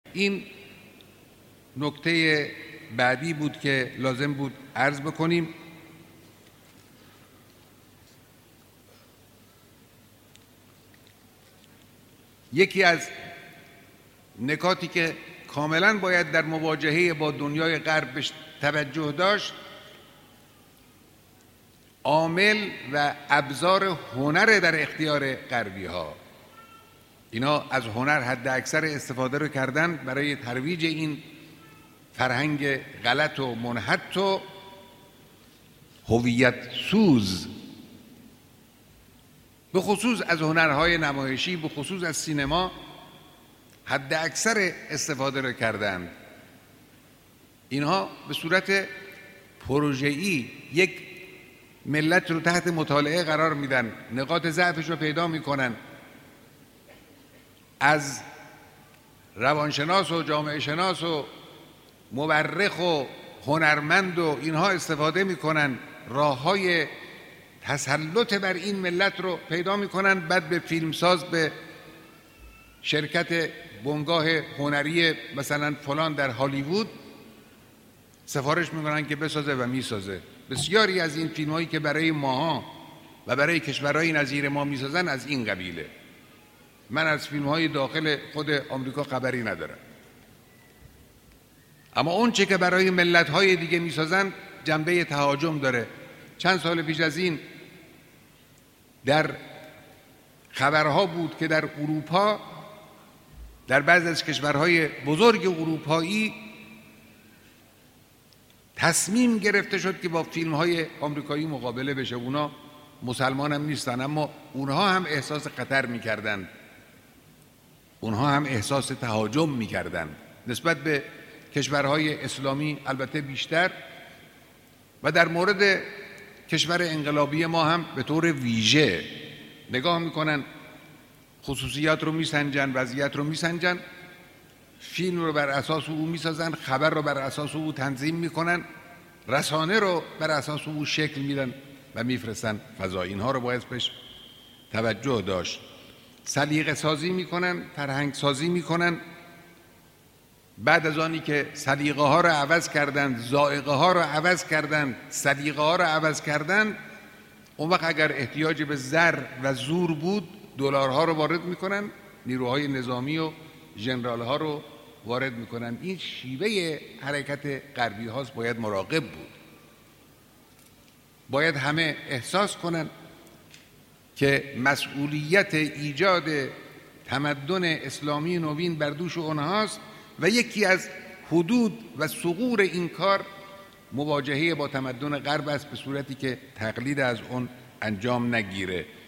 این نکته بعدی بود که لازم بود عرض بکنیم. یکی از نکاتی که کاملا باید در مواجهه با دنیای غرب بهش توجه داشت، عامل و ابزار هنر در اختیار غربی ها. اینا از هنر حد اکثر استفاده رو کردن برای ترویج این فرهنگ غلط و منحط و هویت سوز، به خصوص از هنرهای نمایشی، به خصوص از سینما حد اکثر استفاده رو کردند. اینها به صورت پروژه‌ای یک ملت رو تحت مطالعه قرار میدن، نقاط ضعفش رو پیدا میکنن، از روانشناس و جامعه شناس و مورخ و هنرمند و اینها استفاده میکنن، راههای تسلط بر این ملت رو پیدا میکنن. بعد به فیلمساز، به شرکت بنگاه هنری مثلا فلان در هالیوود سفارش میکنن که بسازه و میسازه. بسیاری از این فیلم هایی که برای ماها و برای کشورهای نظیر ما میسازن از این قبیله. من از فیلم های داخل خود آمریکا خبری ندارم، اما اون چه که برای ملت های دیگه میسازن جنبه تهاجم داره. چند سال پیش از این در خبرها بود که در اروپا، در بعضی از کشورهای بزرگ اروپایی تصمیم گرفته شد که با فیلم‌های آمریکایی مقابله بشه. اونا مسلمان هم نیستن، اما اونها هم احساس خطر می‌کردند، اونها هم احساس تهاجم می‌کردند نسبت به کشورهای اسلامی البته بیشتر، و در مورد کشور انقلابی ما هم به طور ویژه نگاه میکنن، خصوصیات رو میسنجن، وضعیت رو میسنجن، فیلم رو بر اساس او میسازن، خبر رو بر اساس او تنظیم میکنن، رسانه رو بر اساس او شکل میدن و میفرستن فضا. اینها رو باید بهش توجه داشت. سلیقه سازی میکنن، فرهنگ سازی میکنن. بعد از آنی که سلیقه ها رو عوض کردن، ذائقه ها رو عوض کردن، سلیقه ها رو عوض کردن، اون وقت اگر احتیاج به زر و زور بود دلارها رو وارد میکنن، نیروهای نظامی و ژنرال ها رو وارد میکنن. این شیوه حرکت غربی هاست، باید مراقب بود. باید همه احساس کنن که مسئولیت ایجاد تمدن اسلامی نوین بر دوش اونهاست و یکی از حدود و ثغور این کار مواجهه با تمدن غرب است، به صورتی که تقلید از اون انجام نگیره.